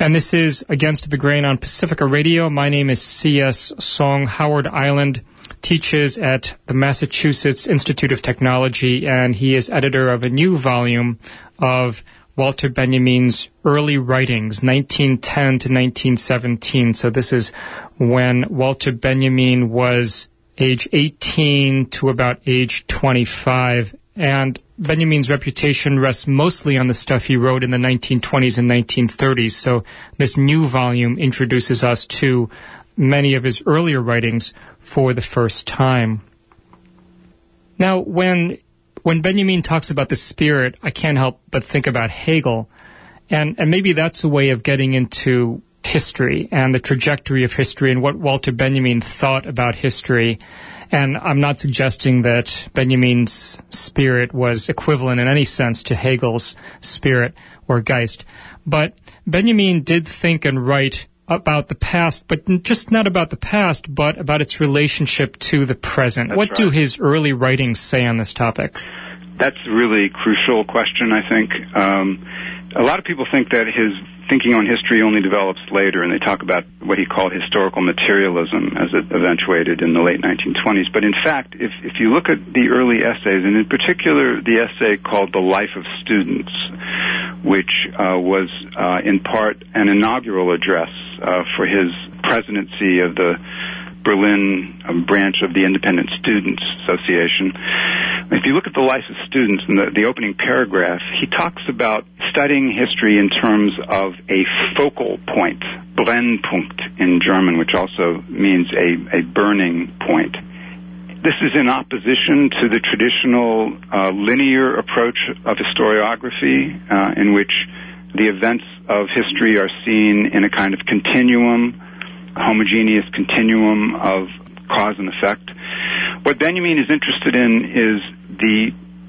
And this is Against the Grain on Pacifica Radio. My name is C.S. Song. Howard Island teaches at the Massachusetts Institute of Technology, and he is editor of a new volume of Walter Benjamin's early writings, 1910 to 1917. So this is when Walter Benjamin was age 18 to about age 25. And Benjamin's reputation rests mostly on the stuff he wrote in the 1920s and 1930s. So this new volume introduces us to many of his earlier writings for the first time. Now, when Benjamin talks about the spirit, I can't help but think about Hegel. And maybe that's a way of getting into history and the trajectory of history and what Walter Benjamin thought about history. And I'm not suggesting that Benjamin's spirit was equivalent in any sense to Hegel's spirit or Geist. But Benjamin did think and write about the past, but just not about the past, but about its relationship to the present. That's what right. Do his early writings say on this topic? That's a really crucial question, I think. A lot of people think that his thinking on history only develops later, and they talk about what he called historical materialism as it eventuated in the late 1920s. But in fact, if you look at the early essays, and in particular the essay called The Life of Students, which was in part an inaugural address for his presidency of the Berlin branch of the Independent Students Association. If you look at The Life of Students in the opening paragraph, he talks about studying history in terms of a focal point, Brennpunkt in German, which also means a burning point. This is in opposition to the traditional linear approach of historiography, in which the events of history are seen in a kind of continuum, homogeneous continuum of cause and effect. What Benjamin is interested in is the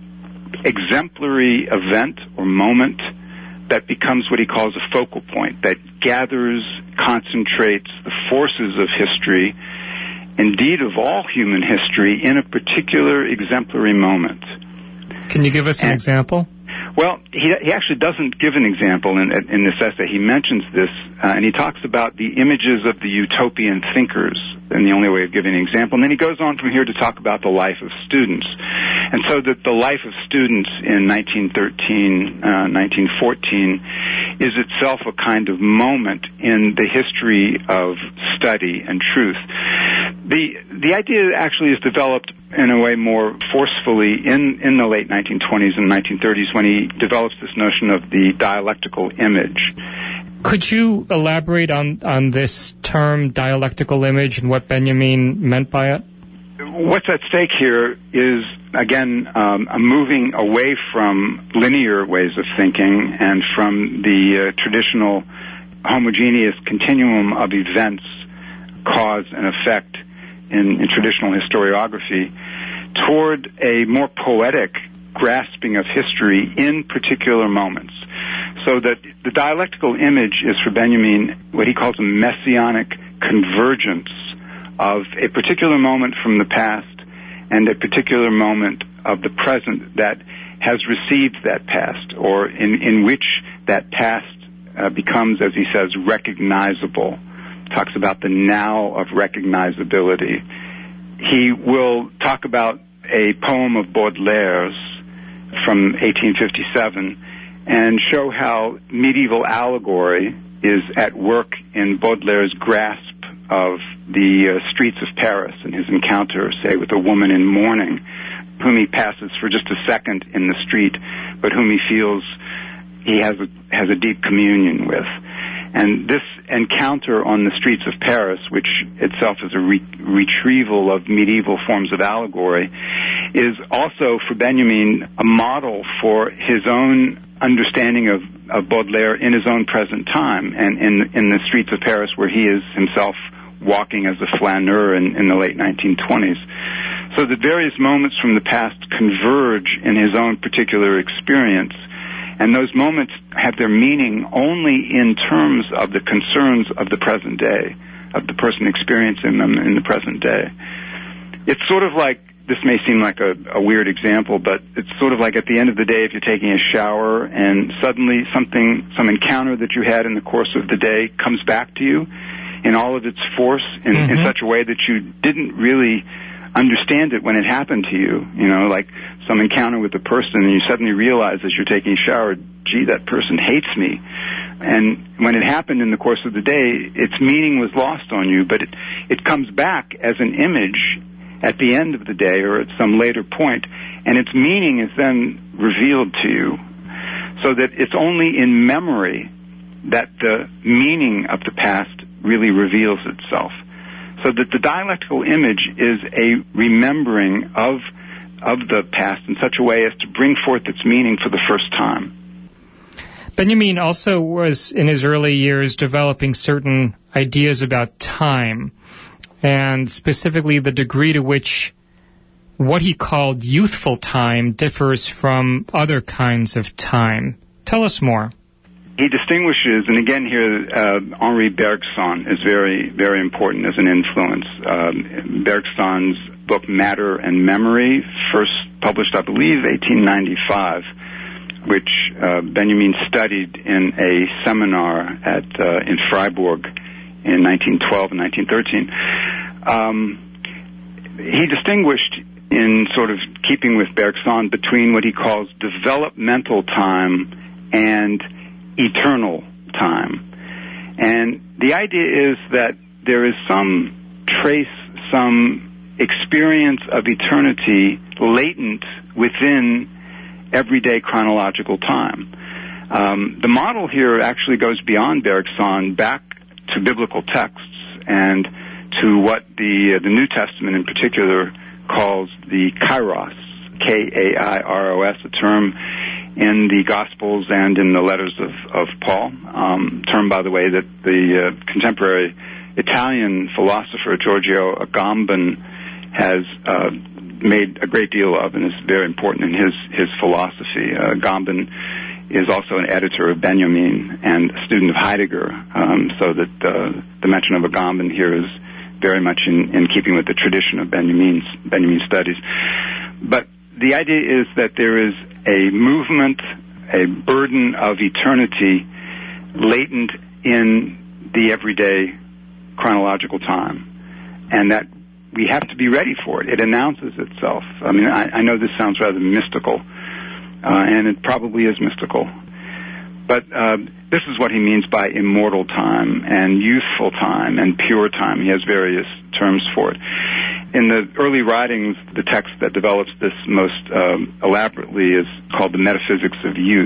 exemplary event or moment that becomes what he calls a focal point, that gathers, concentrates the forces of history, indeed of all human history, in a particular exemplary moment. Can you give us an example? Well, he actually doesn't give an example in this essay. He mentions this, and he talks about the images of the utopian thinkers, and the only way of giving an example. And then he goes on from here to talk about the life of students. And so that the life of students in 1913, 1914 is itself a kind of moment in the history of study and truth. The idea actually is developed in a way more forcefully in the late 1920s and 1930s when he develops this notion of the dialectical image. Could you elaborate on this term, dialectical image, and what Benjamin meant by it? What's at stake here is, again, a moving away from linear ways of thinking and from the traditional homogeneous continuum of events, cause and effect in traditional historiography, toward a more poetic grasping of history in particular moments. So that the dialectical image is for Benjamin what he calls a messianic convergence of a particular moment from the past and a particular moment of the present that has received that past, or in which that past becomes, as he says, recognizable. Talks about the now of recognizability. He will talk about a poem of Baudelaire's from 1857 and show how medieval allegory is at work in Baudelaire's grasp of the streets of Paris and his encounter, say, with a woman in mourning whom he passes for just a second in the street, but whom he feels he has a deep communion with. And this encounter on the streets of Paris, which itself is a retrieval of medieval forms of allegory, is also for Benjamin a model for his own understanding of Baudelaire in his own present time and in the streets of Paris where he is himself walking as a flaneur in the late 1920s. So the various moments from the past converge in his own particular experience, and those moments have their meaning only in terms of the concerns of the present day, of the person experiencing them in the present day. It's sort of like this may seem like a weird example, but it's sort of like at the end of the day if you're taking a shower and suddenly some encounter that you had in the course of the day comes back to you in all of its force in such a way that you didn't really understand it when it happened to you. You know, like some encounter with a person and you suddenly realize as you're taking a shower, gee, that person hates me. And when it happened in the course of the day, its meaning was lost on you, but it comes back as an image at the end of the day or at some later point, and its meaning is then revealed to you, so that it's only in memory that the meaning of the past really reveals itself. So that the dialectical image is a remembering of the past in such a way as to bring forth its meaning for the first time. Benjamin also was, in his early years, developing certain ideas about time, and specifically the degree to which what he called youthful time differs from other kinds of time. Tell us more. He distinguishes, and again here, Henri Bergson is very, very important as an influence. Bergson's book Matter and Memory, first published, I believe, 1895, which Benjamin studied in a seminar in Freiburg in 1912 and 1913. He distinguished, in sort of keeping with Bergson, between what he calls developmental time and eternal time. And the idea is that there is some experience of eternity latent within everyday chronological time. The model here actually goes beyond Bergson back to biblical texts and to what the New Testament in particular calls the kairos, K-A-I-R-O-S, a term in the Gospels and in the letters of Paul, term, by the way, that the contemporary Italian philosopher Giorgio Agamben has made a great deal of and is very important in his philosophy. Agamben is also an editor of Benjamin and a student of Heidegger, so that the mention of Agamben here is very much in keeping with the tradition of Benjamin's studies. But the idea is that there is a movement, a burden of eternity latent in the everyday chronological time, and that we have to be ready for it. It announces itself. I mean, I know this sounds rather mystical, and it probably is mystical, but this is what he means by immortal time and youthful time and pure time. He has various terms for it. In the early writings, the text that develops this most elaborately is called The Metaphysics of Youth.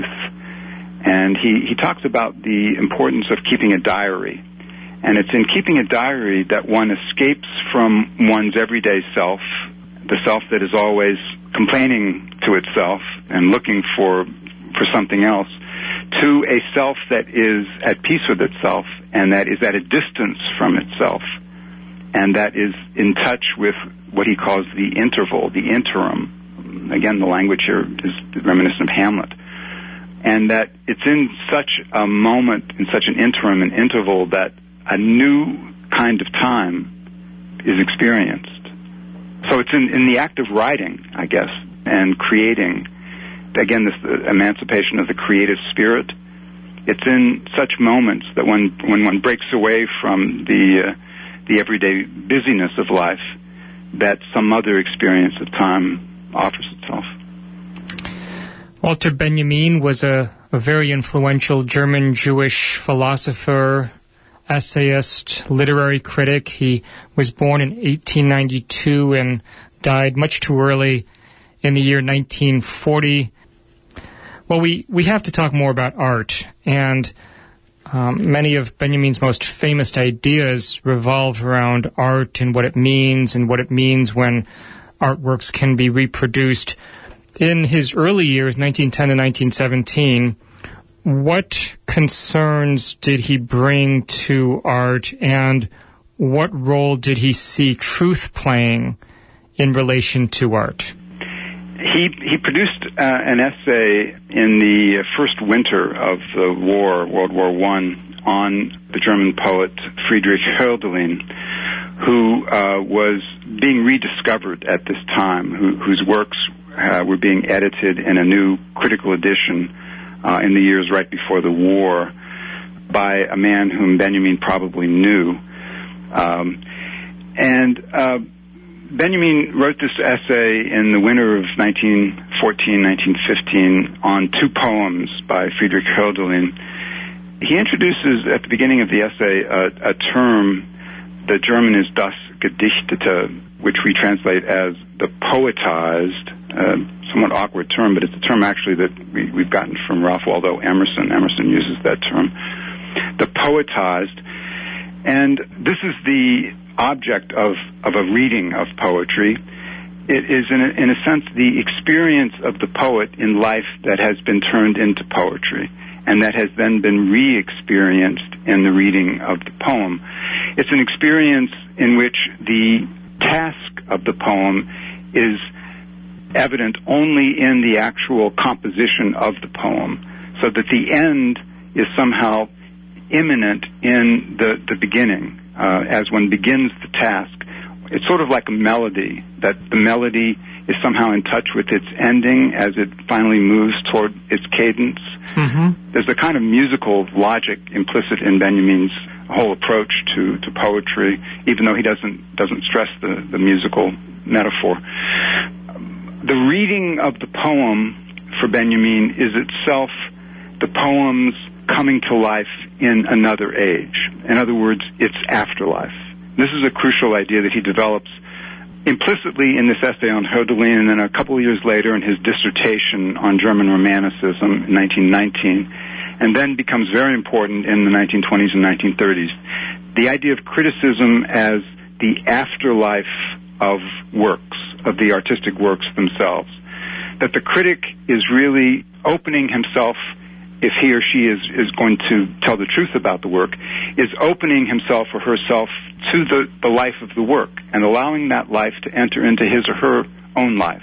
And he talks about the importance of keeping a diary. And it's in keeping a diary that one escapes from one's everyday self, the self that is always complaining to itself and looking for something else, to a self that is at peace with itself and that is at a distance from itself, and that is in touch with what he calls the interval, the interim. Again, the language here is reminiscent of Hamlet. And that it's in such a moment, in such an interim, an interval, that a new kind of time is experienced. So it's in the act of writing, I guess, and creating. Again, this emancipation of the creative spirit. It's in such moments that when one breaks away from the everyday busyness of life, that some other experience of time offers itself. Walter Benjamin was a very influential German Jewish philosopher, essayist, literary critic. He was born in 1892 and died much too early in the year 1940. Well, we have to talk more about art, and many of Benjamin's most famous ideas revolve around art and what it means when artworks can be reproduced. In his early years, 1910 and 1917, what concerns did he bring to art, and what role did he see truth playing in relation to art? He produced an essay in the first winter of the war, World War I, on the German poet Friedrich Hölderlin, who was being rediscovered at this time, whose works were being edited in a new critical edition in the years right before the war by a man whom Benjamin probably knew. Benjamin wrote this essay in the winter of 1914-1915 on two poems by Friedrich Hölderlin. He introduces at the beginning of the essay a term. The German is das Gedichtete, which we translate as the poetized, somewhat awkward term, but it's a term actually that we've gotten from Ralph Waldo Emerson. Emerson uses that term. The poetized. And this is the object of a reading of poetry. It is, in a sense, the experience of the poet in life that has been turned into poetry, and that has then been re-experienced in the reading of the poem. It's an experience in which the task of the poem is evident only in the actual composition of the poem, so that the end is somehow imminent in the beginning. As one begins the task, it's sort of like a melody, that the melody is somehow in touch with its ending as it finally moves toward its cadence. Mm-hmm. There's a kind of musical logic implicit in Benjamin's whole approach to poetry, even though he doesn't stress the musical metaphor. The reading of the poem for Benjamin is itself the poem's coming to life in another age. In other words, its afterlife. This is a crucial idea that he develops implicitly in this essay on Hölderlin, and then a couple of years later in his dissertation on German Romanticism in 1919, and then becomes very important in the 1920s and 1930s. The idea of criticism as the afterlife of works, of the artistic works themselves. That the critic is really opening himself, if he or she is going to tell the truth about the work, is opening himself or herself to the life of the work and allowing that life to enter into his or her own life.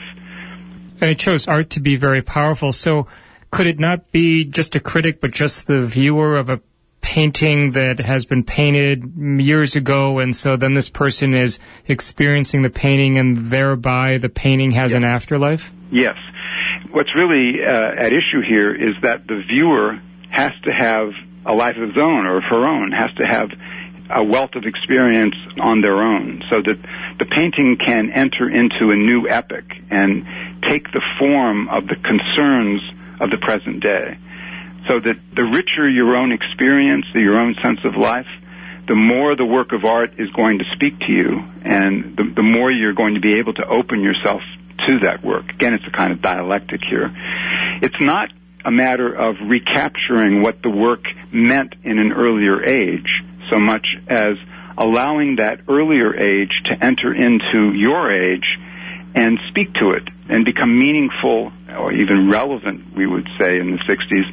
And it shows art to be very powerful. So could it not be just a critic, but just the viewer of a painting that has been painted years ago, and so then this person is experiencing the painting and thereby the painting has an afterlife? Yes. What's really at issue here is that the viewer has to have a life of his own or of her own, has to have a wealth of experience on their own, so that the painting can enter into a new epoch and take the form of the concerns of the present day. So that the richer your own experience, your own sense of life, the more the work of art is going to speak to you, and the more you're going to be able to open yourself to that work. Again, it's a kind of dialectic here. It's not a matter of recapturing what the work meant in an earlier age, so much as allowing that earlier age to enter into your age and speak to it and become meaningful or even relevant, we would say in the 60s,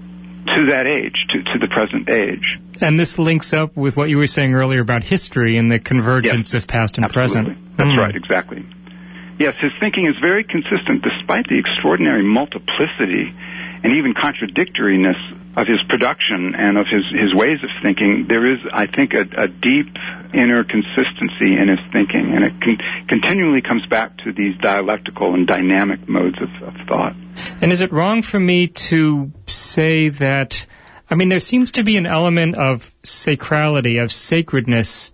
to that age, to the present age. And this links up with what you were saying earlier about history and the convergence of past and absolutely. Present. That's right, exactly. Yes, his thinking is very consistent despite the extraordinary multiplicity and even contradictoriness of his production and of his ways of thinking. There is, I think, a deep inner consistency in his thinking, and it continually comes back to these dialectical and dynamic modes of thought. And is it wrong for me to say that, I mean, there seems to be an element of sacrality, of sacredness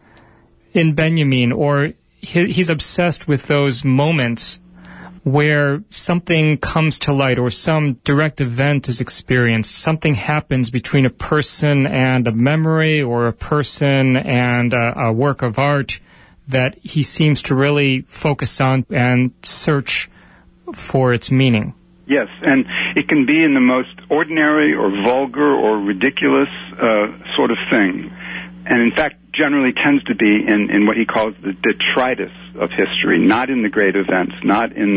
in Benjamin, or he's obsessed with those moments where something comes to light or some direct event is experienced. Something happens between a person and a memory or a person and a work of art that he seems to really focus on and search for its meaning. Yes, and it can be in the most ordinary or vulgar or ridiculous sort of thing. And in fact, generally tends to be in what he calls the detritus of history, not in the great events, not in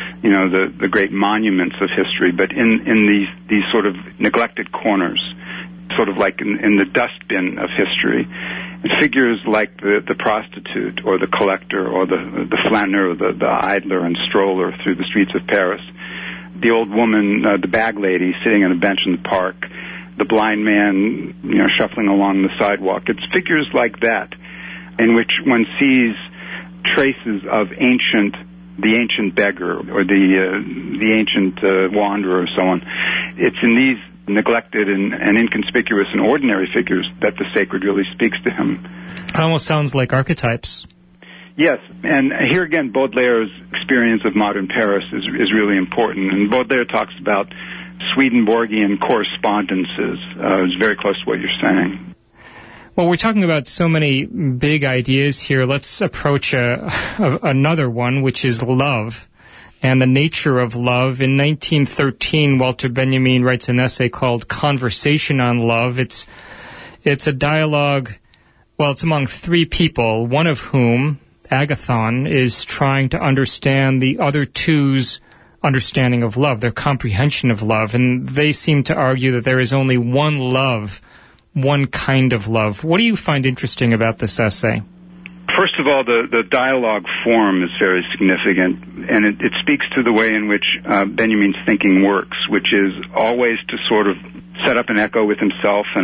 the great monuments of history, but in these sort of neglected corners, sort of like in the dustbin of history. And figures like the prostitute or the collector or the flaneur, the idler and stroller through the streets of Paris, the old woman, the bag lady sitting on a bench in the park, the blind man, shuffling along the sidewalk. It's figures like that in which one sees traces of the ancient beggar or the ancient wanderer or so on. It's in these neglected and inconspicuous and ordinary figures that the sacred really speaks to him. It almost sounds like archetypes. Yes, and here again, Baudelaire's experience of modern Paris is really important. And Baudelaire talks about Swedenborgian correspondences. It's very close to what you're saying. Well, we're talking about so many big ideas here. Let's approach another one, which is love and the nature of love. In 1913, Walter Benjamin writes an essay called Conversation on Love. It's a dialogue, well, it's among three people, one of whom, Agathon, is trying to understand the other two's understanding of love, their comprehension of love. And they seem to argue that there is only one love, one kind of love. What do you find interesting about this essay? First of all, the dialogue form is very significant, and it speaks to the way in which Benjamin's thinking works, which is always to sort of set up an echo with himself and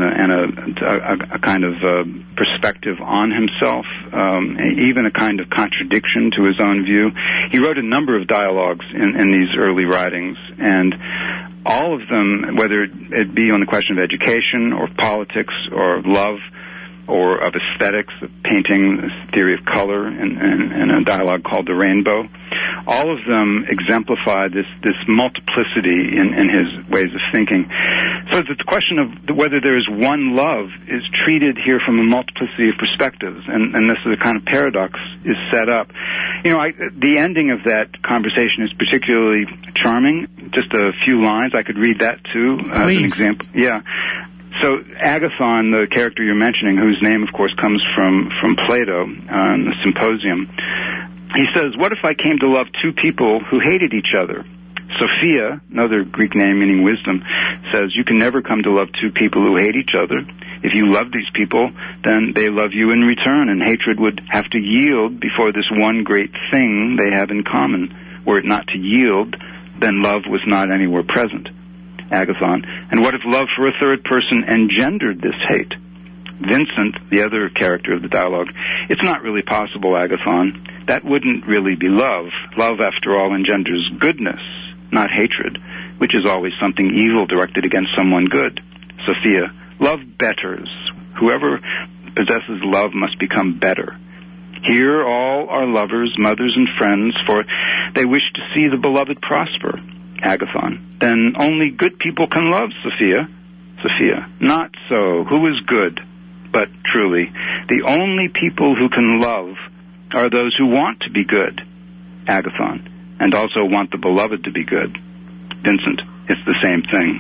a kind of perspective on himself, even a kind of contradiction to his own view. He wrote a number of dialogues in these early writings, and all of them, whether it be on the question of education or politics or love or of aesthetics, of painting, this theory of color, and a dialogue called The Rainbow, all of them exemplify this multiplicity in his ways of thinking. So that the question of whether there is one love is treated here from a multiplicity of perspectives, and this is a kind of paradox is set up. The ending of that conversation is particularly charming. Just a few lines. I could read that too as an example. Yeah. So Agathon, the character you're mentioning, whose name, of course, comes from Plato on the Symposium, he says, "What if I came to love two people who hated each other?" Sophia, another Greek name meaning wisdom, says, "You can never come to love two people who hate each other. If you love these people, then they love you in return, and hatred would have to yield before this one great thing they have in common. Were it not to yield, then love was not anywhere present." Agathon. "And what if love for a third person engendered this hate?" Vincent, the other character of the dialogue, "It's not really possible, Agathon. That wouldn't really be love. Love, after all, engenders goodness, not hatred, which is always something evil directed against someone good." Sophia, "Love betters. Whoever possesses love must become better. Here all are lovers, mothers, and friends, for they wish to see the beloved prosper." Agathon, "Then only good people can love, Sophia." Sophia, "Not so. Who is good? But truly, the only people who can love are those who want to be good." Agathon, "And also want the beloved to be good." Vincent, "It's the same thing."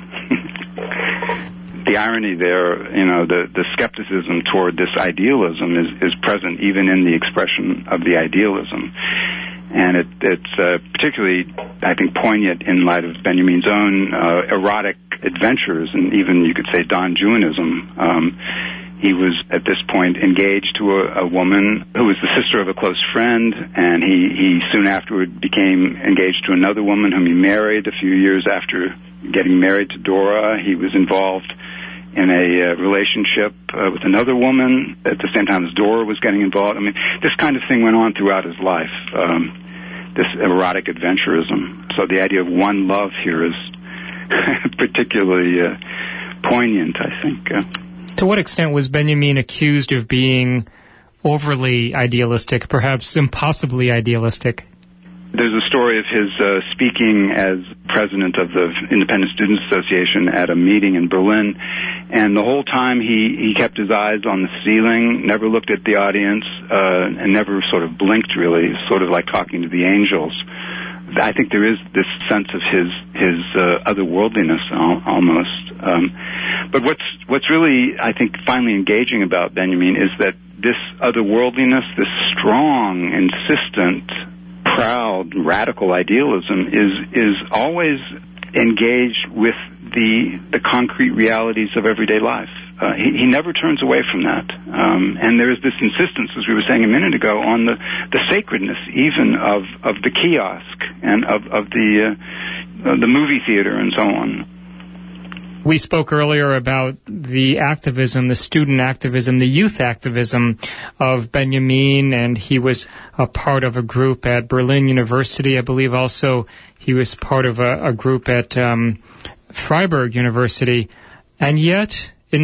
The irony there, the skepticism toward this idealism is present even in the expression of the idealism. And it's particularly, I think, poignant in light of Benjamin's own erotic adventures, and even, you could say, Don Juanism. He was, at this point, engaged to a woman who was the sister of a close friend, and he soon afterward became engaged to another woman whom he married. A few years after getting married to Dora, he was involved in a relationship with another woman at the same time as Dora was getting involved. I mean, this kind of thing went on throughout his life, this erotic adventurism. So the idea of one love here is particularly poignant, I think. To what extent was Benjamin accused of being overly idealistic, perhaps impossibly idealistic? There's a story of his speaking as president of the Independent Students Association at a meeting in Berlin, and the whole time he kept his eyes on the ceiling, never looked at the audience, and never sort of blinked, really, sort of like talking to the angels. I think there is this sense of his otherworldliness almost. But what's really, I think, finally engaging about Benjamin is that this otherworldliness, this strong, insistent, proud, radical idealism is always engaged with the concrete realities of everyday life. He never turns away from that. And there is this insistence, as we were saying a minute ago, on the sacredness even of the kiosk and of the movie theater and so on. We spoke earlier about the activism, the student activism, the youth activism of Benjamin, and he was a part of a group at Berlin University. I believe also he was part of a group at Freiburg University. And yet, in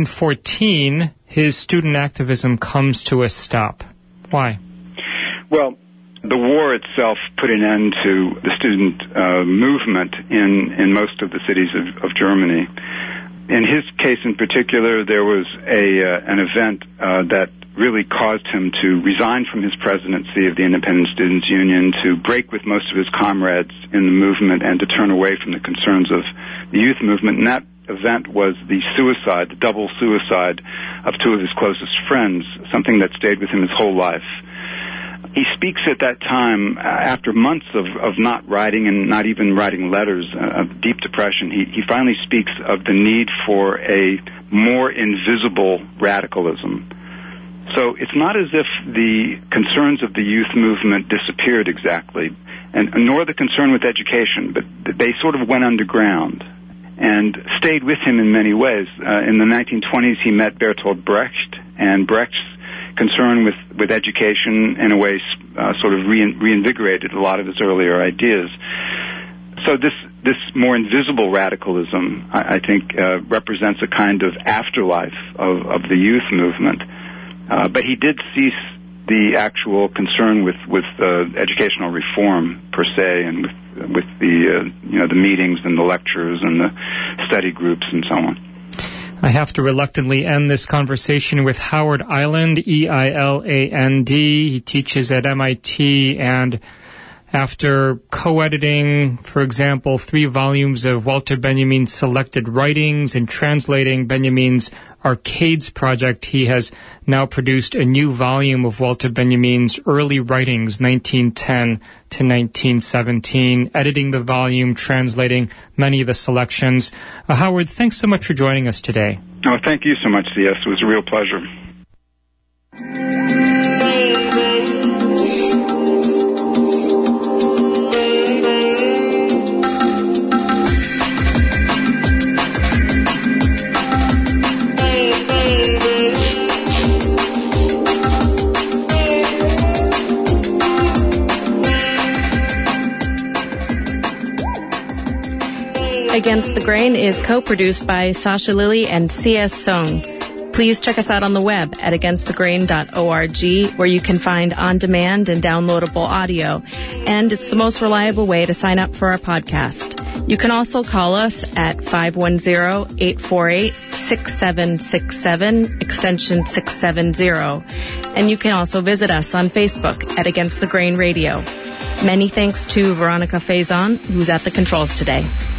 1914, his student activism comes to a stop. Why? Well, the war itself put an end to the student movement in most of the cities of Germany. In his case in particular, there was an event that really caused him to resign from his presidency of the Independent Students Union, to break with most of his comrades in the movement, and to turn away from the concerns of the youth movement. And that event was the double suicide of two of his closest friends, something that stayed with him his whole life. He speaks at that time, after months of not writing and not even writing letters, of deep depression. He finally speaks of the need for a more invisible radicalism. So it's not as if the concerns of the youth movement disappeared exactly, and nor the concern with education, but they sort of went underground and stayed with him in many ways. In the 1920s, he met Bertolt Brecht, and Brecht's concern with education, in a way, sort of reinvigorated a lot of his earlier ideas. So this more invisible radicalism, I think, represents a kind of afterlife of the youth movement. But he did cease the actual concern with educational reform per se, and with the meetings and the lectures and the study groups and so on. I have to reluctantly end this conversation with Howard Eiland, E-I-L-A-N-D. He teaches at MIT, and after co-editing, for example, 3 volumes of Walter Benjamin's selected writings and translating Benjamin's Arcades project, he has now produced a new volume of Walter Benjamin's early writings, 1910 to 1917, editing the volume, translating many of the selections. Howard, thanks so much for joining us today. Oh, thank you so much, C.S. It was a real pleasure. Against the Grain is co-produced by Sasha Lilly and C.S. Song. Please check us out on the web at againstthegrain.org, where you can find on-demand and downloadable audio. And it's the most reliable way to sign up for our podcast. You can also call us at 510-848-6767, extension 670. And you can also visit us on Facebook at Against the Grain Radio. Many thanks to Veronica Faison, who's at the controls today.